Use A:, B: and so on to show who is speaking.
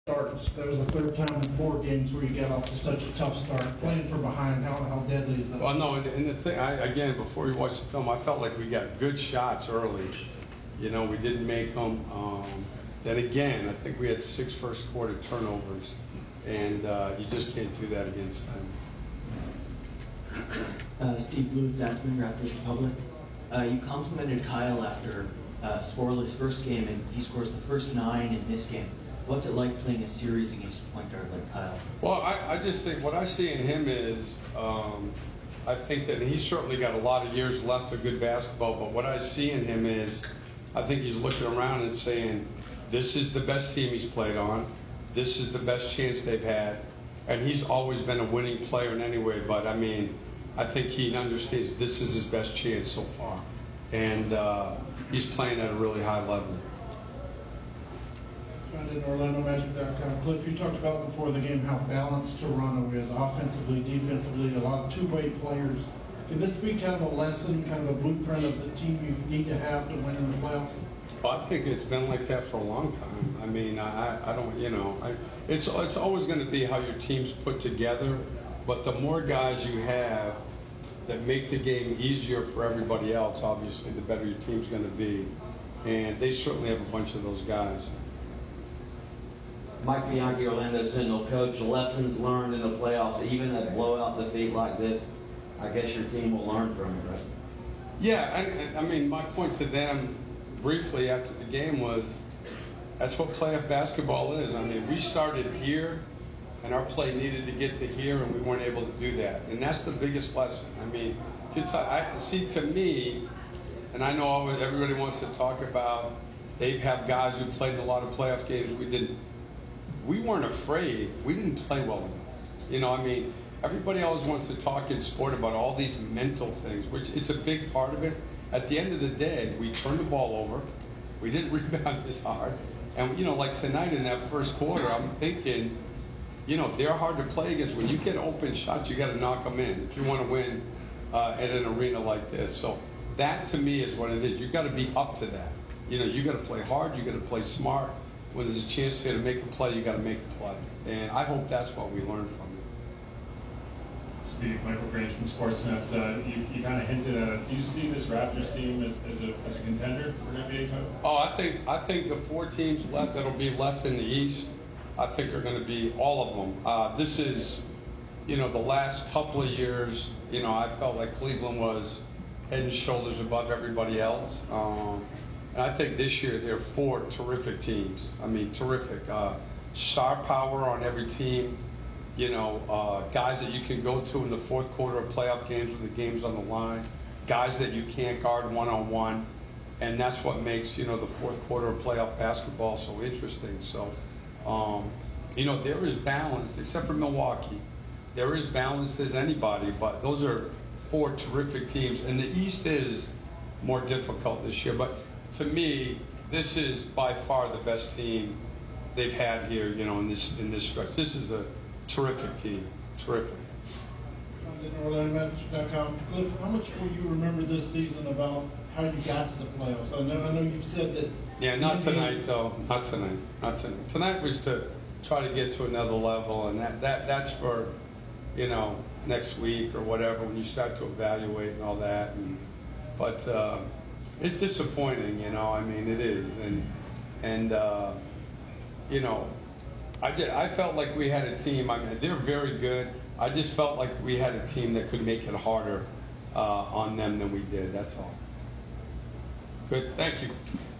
A: starts. That was the third time in 4 games where you got off to such a tough start. Playing from behind, how deadly is that?
B: Well, no, and the thing, again, before we watched the film, I felt like we got good shots early. You know, we didn't make them. Then again, I think we had 6 first quarter turnovers, and you just can't do that against them.
C: Steve Lewis, Zatzman, Raptors Republic. You complimented Kyle after scoreless first game, and he scores the first 9 in this game. What's it like playing a series against a point guard like Kyle?
B: Well, I just think what I see in him is I think that he's certainly got a lot of years left of good basketball, but what I see in him is I think he's looking around and saying, this is the best team he's played on, this is the best chance they've had, and he's always been a winning player in any way, but I mean, I think he understands this is his best chance so far, and he's playing at a really high level.
A: John in OrlandoMagic.com. Cliff, you talked about before the game how balanced Toronto is, offensively, defensively, a lot of two-way players. Can this be kind of a lesson, kind of a blueprint of the team you need to have to win in the playoffs?
B: Well, I think it's been like that for a long time. I mean, I don't, you know, it's always going to be how your team's put together, but the more guys you have that make the game easier for everybody else, obviously, the better your team's going to be. And they certainly have a bunch of those guys.
D: Mike Bianchi, Orlando Sentinel coach, lessons learned in the playoffs, even a blowout defeat like this, I guess your team will learn from it, right?
B: Yeah, and I mean, my point to them briefly after the game was that's what playoff basketball is. I mean, we started here, and our play needed to get to here, and we weren't able to do that. And that's the biggest lesson. I mean, I see, to me, and I know everybody wants to talk about they have guys who played in a lot of playoff games. We didn't. We weren't afraid. We didn't play well enough. You know, I mean, everybody always wants to talk in sport about all these mental things, which it's a big part of it. At the end of the day, we turned the ball over. We didn't rebound as hard. And, you know, like tonight in that first quarter, I'm thinking, you know, they're hard to play against. When you get open shots, you got to knock them in if you want to win at an arena like this. So that, to me, is what it is. You got to be up to that. You know, you got to play hard. You got to play smart. When there's a chance here to make a play, you got to make a play. And I hope that's what we learned from it.
E: Steve, Michael Grange from Sportsnet. You kind of hinted at it. Do you see this Raptors team as a contender for an NBA title?
B: Oh, I think the 4 teams left that'll be left in the East, I think are going to be all of them. This is, you know, the last couple of years, you know, I felt like Cleveland was head and shoulders above everybody else. And I think this year there are 4 terrific teams. I mean, terrific. Star power on every team. You know, guys that you can go to in the fourth quarter of playoff games when the game's on the line. Guys that you can't guard one-on-one. And that's what makes, you know, the fourth quarter of playoff basketball so interesting. So, you know, there is balance, except for Milwaukee. There is balance as anybody, but those are 4 terrific teams. And the East is more difficult this year. But to me, this is by far the best team they've had here, you know, in this stretch. This is a terrific team. Terrific.
A: OrlandoMagic.com. Cliff, how much will you remember this season about how you got to the playoffs? I know you've said that.
B: Yeah, not tonight though. Not tonight. Not tonight. Tonight was to try to get to another level, and that's for, you know, next week or whatever when you start to evaluate and all that. But it's disappointing, you know. I mean, it is, and you know, I felt like we had a team. I mean, they're very good. I just felt like we had a team that could make it harder on them than we did. That's all. Good. Thank you.